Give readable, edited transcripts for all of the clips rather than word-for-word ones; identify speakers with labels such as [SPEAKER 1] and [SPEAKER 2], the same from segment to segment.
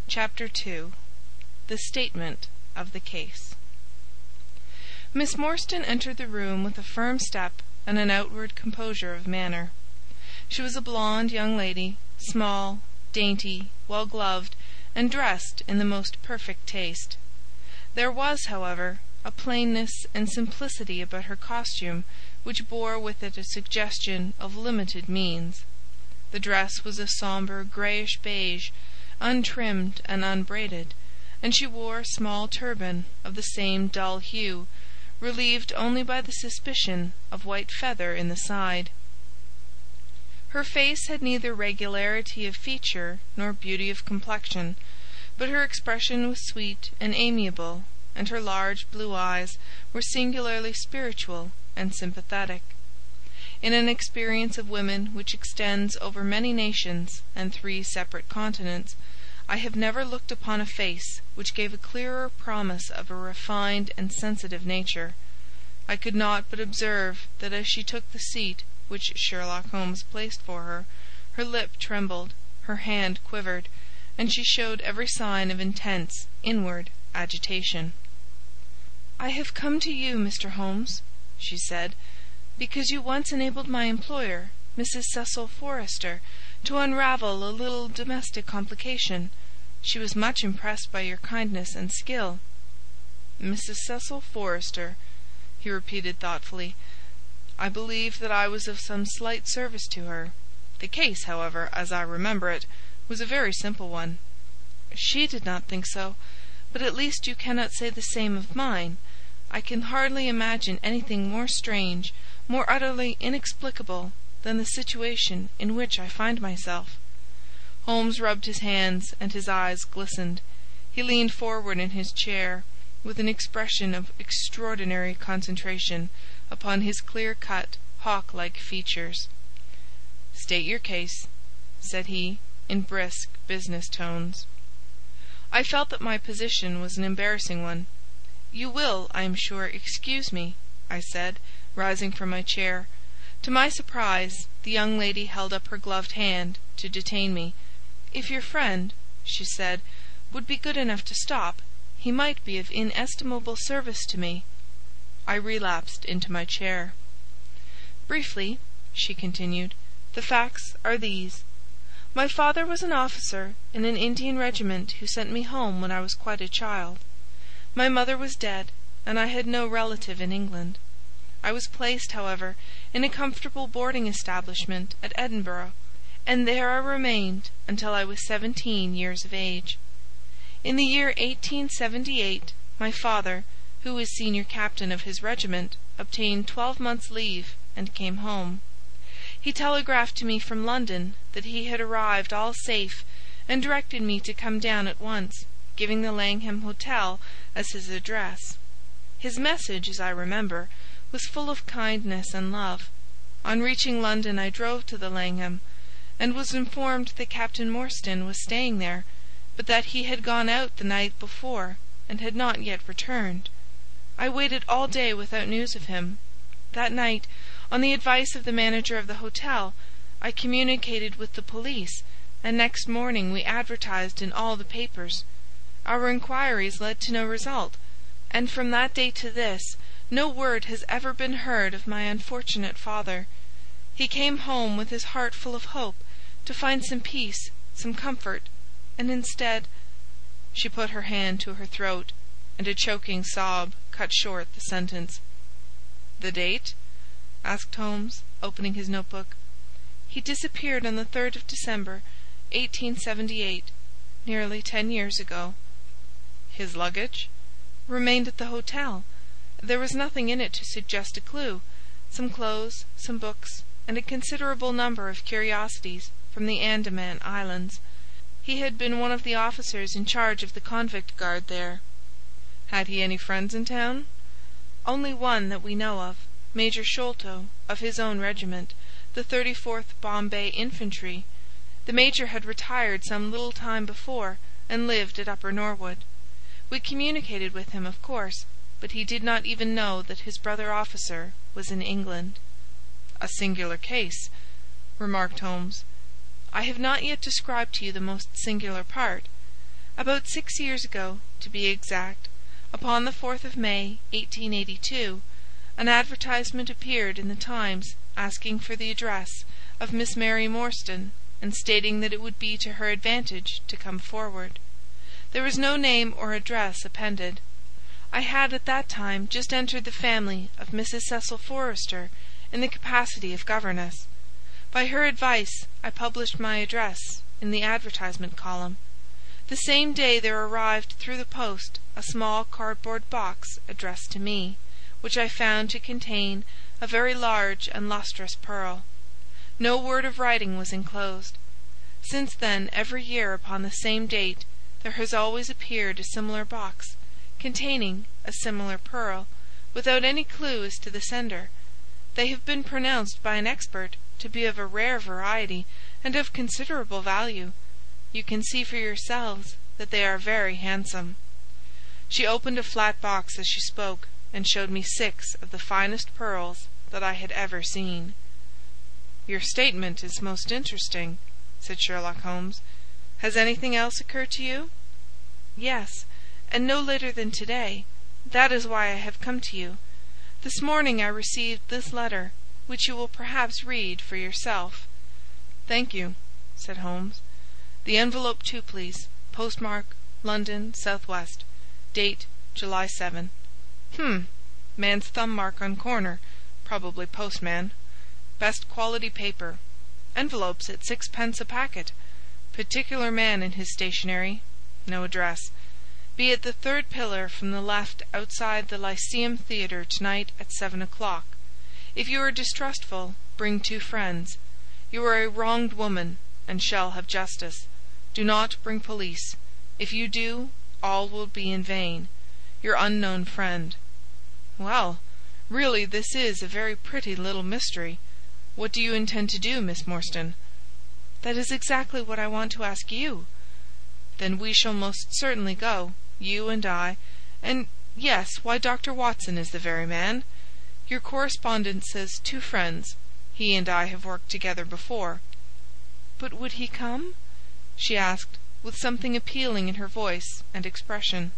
[SPEAKER 1] CHAPTER II. The Statement of the Case. Miss Morstan entered the room with a firm step and an outward composure of manner. She was a blonde young lady, small, dainty, well gloved, and dressed in the most perfect taste. There was, however, a plainness and simplicity about her costume which bore with it a suggestion of limited means. The dress was a sombre greyish beige, untrimmed and unbraided, and she wore a small turban of the same dull hue, relieved only by the suspicion of white feather in the side. Her face had neither regularity of feature nor beauty of complexion, but her expression was sweet and amiable, and her large blue eyes were singularly spiritual and sympathetic. In an experience of women which extends over many nations and 3 separate continents, I have never looked upon a face which gave a clearer promise of a refined and sensitive nature. I could not but observe that as she took the seat which Sherlock Holmes placed for her, her lip trembled, her hand quivered, and she showed every sign of intense inward agitation. "I have come to you, Mr. Holmes," she said, "because you once enabled my employer, Mrs. Cecil Forrester, to unravel a little domestic complication. She was much impressed by your kindness and skill." "Mrs. Cecil Forrester," he repeated thoughtfully. "I believe that I was of some slight service to her. The case, however, as I remember it, was a very simple one." "She did not think so, but at least you cannot say the same of mine. I can hardly imagine anything more strange, more utterly inexplicable, than the situation in which I find myself." Holmes rubbed his hands, and his eyes glistened. He leaned forward in his chair, with an expression of extraordinary concentration upon his clear-cut, hawk-like features. "State your case," said he, in brisk business tones. I felt that my position was an embarrassing one. "You will, I am sure, excuse me," I said, rising from my chair. To my surprise, the young lady held up her gloved hand to detain me. "If your friend," she said, "would be good enough to stop, he might be of inestimable service to me." I relapsed into my chair. "Briefly," she continued, "the facts are these. My father was an officer in an Indian regiment who sent me home when I was quite a child. My mother was dead, and I had no relative in England. I was placed, however, in a comfortable boarding establishment at Edinburgh, and there I remained until I was 17 years of age. In the year 1878, my father, who was senior captain of his regiment, obtained 12 months' leave and came home. He telegraphed to me from London that he had arrived all safe, and directed me to come down at once, giving the Langham Hotel as his address. His message, as I remember, was full of kindness and love. On reaching London I drove to the Langham, and was informed that Captain Morstan was staying there, but that he had gone out the night before and had not yet returned. I waited all day without news of him. That night, on the advice of the manager of the hotel, I communicated with the police, and next morning we advertised in all the papers. Our inquiries led to no result, and from that day to this no word has ever been heard of my unfortunate father. He came home with his heart full of hope, to find some peace, some comfort, and instead—" She put her hand to her throat, and a choking sob cut short the sentence. "The date?" asked Holmes, opening his notebook. "He disappeared on the 3rd of December, 1878, nearly 10 years ago." "His luggage?" "Remained at the hotel. There was nothing in it to suggest a clue. Some clothes, some books, and a considerable number of curiosities from the Andaman Islands. He had been one of the officers in charge of the convict guard there." "Had he any friends in town?" "Only one that we know of, Major Sholto, of his own regiment, the 34th Bombay Infantry. The Major had retired some little time before, and lived at Upper Norwood. We communicated with him, of course, but he did not even know that his brother officer was in England." "A singular case," remarked Holmes. "I have not yet described to you the most singular part. About 6 years ago, to be exact, upon the 4th of May, 1882, an advertisement appeared in the Times asking for the address of Miss Mary Morstan, and stating that it would be to her advantage to come forward. There was no name or address appended. I had at that time just entered the family of Mrs. Cecil Forrester in the capacity of governess. By her advice I published my address in the advertisement column. The same day there arrived through the post a small cardboard box addressed to me, which I found to contain a very large and lustrous pearl. No word of writing was enclosed. Since then, every year upon the same date, there has always appeared a similar box, containing a similar pearl, without any clue as to the sender. They have been pronounced by an expert to be of a rare variety and of considerable value. You can see for yourselves that they are very handsome." She opened a flat box as she spoke, and showed me 6 of the finest pearls that I had ever seen. "Your statement is most interesting," said Sherlock Holmes. "Has anything else occurred to you?" "Yes, and no later than today. That is why I have come to you. This morning I received this letter, which you will perhaps read for yourself." "Thank you," said Holmes. "The envelope too, please. Postmark, London, S.W. Date, July 7. Man's thumb mark on corner. Probably postman. Best quality paper. Envelopes at 6d. a packet. Particular man in his stationery. No address. Be at the 3rd pillar from the left outside the Lyceum Theatre tonight at 7 o'clock. If you are distrustful, bring 2 friends. You are a wronged woman, and shall have justice. Do not bring police. If you do, all will be in vain. Your unknown friend." "Well, really this is a very pretty little mystery. What do you intend to do, Miss Morstan?" "That is exactly what I want to ask you." "Then we shall most certainly go, you and I, and yes, why, Dr. Watson is the very man. Your correspondent says 2 friends. He and I have worked together before." "But would he come?" she asked, with something appealing in her voice and expression.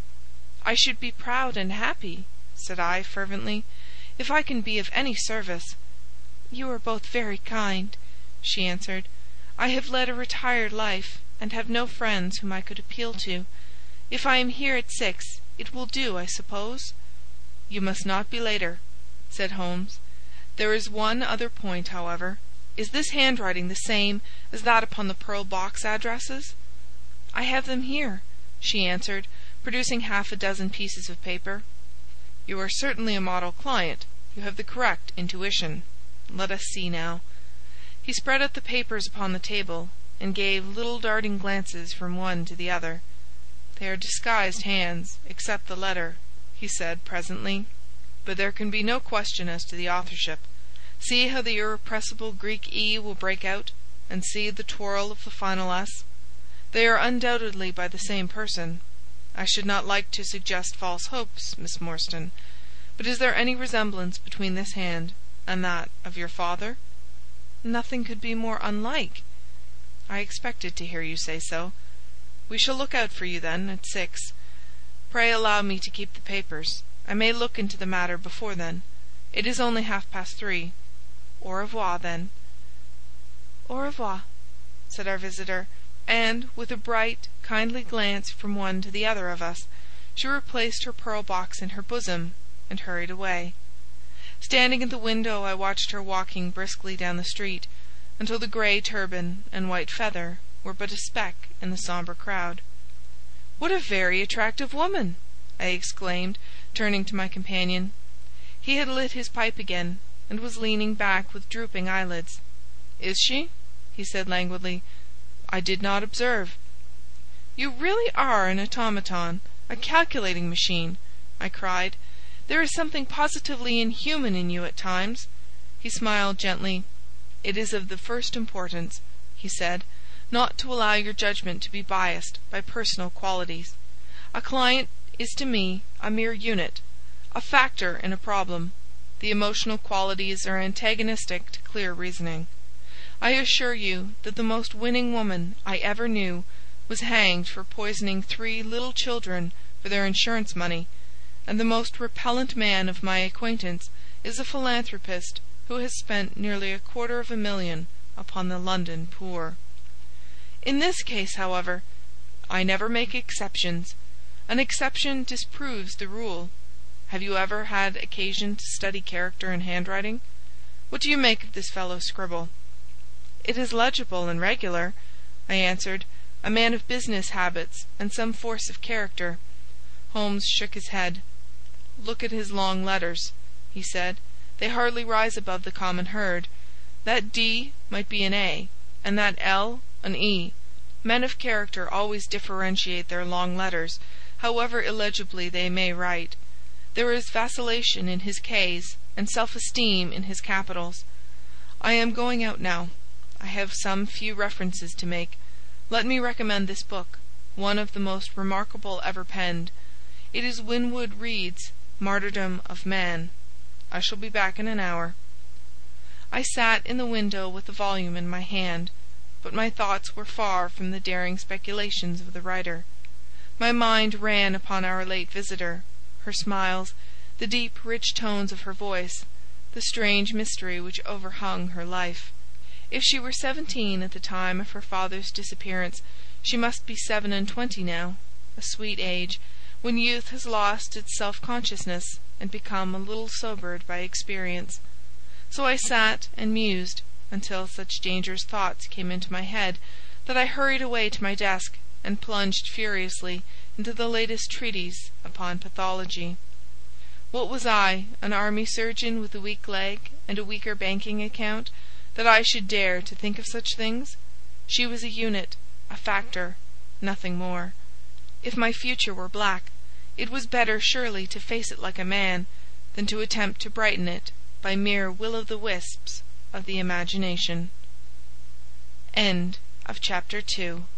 [SPEAKER 1] "I should be proud and happy," said I, fervently, "if I can be of any service." "You are both very kind," she answered. "I have led a retired life, and have no friends whom I could appeal to. If I am here at 6, it will do, I suppose?" "You must not be later," said Holmes. "There is one other point, however. Is this handwriting the same as that upon the pearl box addresses?" "I have them here," she answered, producing half a dozen pieces of paper. "You are certainly a model client. You have the correct intuition. Let us see now." He spread out the papers upon the table, and gave little darting glances from one to the other. "They are disguised hands, except the letter," he said presently. "But there can be no question as to the authorship. See how the irrepressible Greek E will break out, and see the twirl of the final S. They are undoubtedly by the same person. I should not like to suggest false hopes, Miss Morstan, but is there any resemblance between this hand and that of your father?" "Nothing could be more unlike." "I expected to hear you say so. We shall look out for you, then, at 6. Pray allow me to keep the papers. I may look into the matter before then. It is only 3:30. Au revoir, then." "Au revoir," said our visitor, and, with a bright, kindly glance from one to the other of us, she replaced her pearl box in her bosom and hurried away. Standing at the window, I watched her walking briskly down the street, until the grey turban and white feather were but a speck in the sombre crowd. "What a very attractive woman!" I exclaimed, turning to my companion. He had lit his pipe again, and was leaning back with drooping eyelids. "Is she?" he said languidly. "I did not observe." "You really are an automaton, a calculating machine," I cried. "There is something positively inhuman in you at times." He smiled gently. "It is of the first importance," he said, "not to allow your judgment to be biased by personal qualities. A client is to me a mere unit, a factor in a problem. The emotional qualities are antagonistic to clear reasoning. I assure you that the most winning woman I ever knew was hanged for poisoning 3 little children for their insurance money, and the most repellent man of my acquaintance is a philanthropist who has spent nearly $250,000 upon the London poor. In this case, however, I never make exceptions. An exception disproves the rule. Have you ever had occasion to study character and handwriting? What do you make of this fellow's scribble?" "It is legible and regular," I answered. "A man of business habits and some force of character." Holmes shook his head. "Look at his long letters," he said. "They hardly rise above the common herd. That D might be an A, and that L an E. Men of character always differentiate their long letters, however illegibly they may write. There is vacillation in his K's and self-esteem in his capitals. I am going out now. I have some few references to make. Let me recommend this book, one of the most remarkable ever penned. It is Winwood Reade's Martyrdom of Man. I shall be back in an hour." I sat in the window with the volume in my hand, but my thoughts were far from the daring speculations of the writer. My mind ran upon our late visitor, her smiles, the deep, rich tones of her voice, the strange mystery which overhung her life. If she were 17 at the time of her father's disappearance, she must be 27 now, a sweet age, when youth has lost its self-consciousness and become a little sobered by experience. So I sat and mused until such dangerous thoughts came into my head that I hurried away to my desk and plunged furiously into the latest treatise upon pathology. What was I, an army surgeon with a weak leg and a weaker banking account, that I should dare to think of such things? She was a unit, a factor, nothing more. If my future were black, it was better surely to face it like a man than to attempt to brighten it by mere will-o'-the-wisps of the imagination. End of Chapter 2.